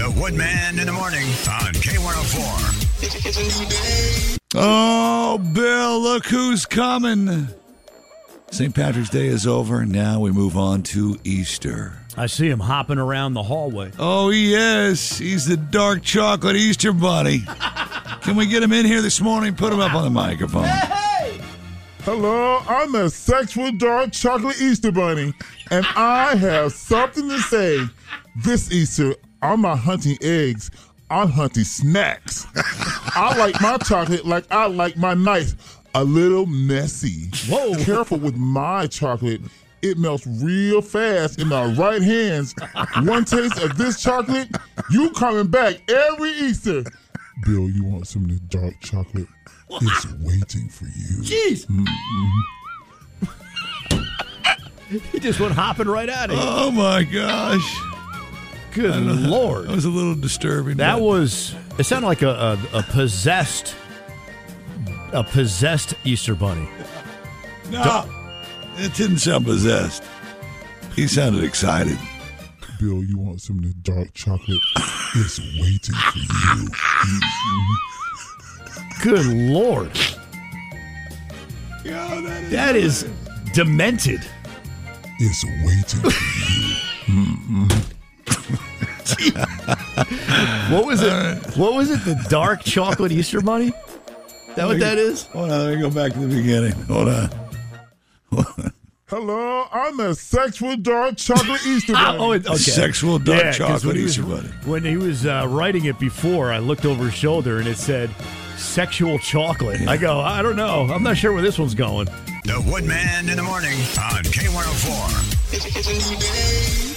The Woodman in the morning on K104. It's a new day. Oh, Bill, look who's coming. St. Patrick's Day is over. Now we move on to Easter. I see him hopping around the hallway. Oh, yes. He's the dark chocolate Easter bunny. Can we get him in here this morning? Put him up on the microphone. Hello, I'm the sexual dark chocolate Easter bunny, and I have something to say. This Easter, I'm not hunting eggs, I'm hunting snacks. I like my chocolate like I like my knife, a little messy. Whoa. Careful with my chocolate. It melts real fast in my right hands. One taste of this chocolate, you coming back every Easter. Bill, you want some of this dark chocolate? It's waiting for you. Jeez. He just went hopping right out of here. Oh, my gosh. Good Lord. That was a little disturbing. It sounded like a possessed Easter bunny. No, it didn't sound possessed. He sounded excited. Bill, you want some of this dark chocolate? It's waiting for you. Good Lord. Yo, That is demented. It's waiting for you. What was it? What was it? The dark chocolate Easter bunny? Is that what that is? Hold on, let me go back to the beginning. Hold on. Hello, I'm the sexual dark chocolate Easter bunny. Okay. Sexual dark 'cause chocolate when he Easter was- bunny. When he was writing it before, I looked over his shoulder and it said sexual chocolate. I go, I don't know. I'm not sure where this one's going. The Woodman in the morning on K104. It's a new day.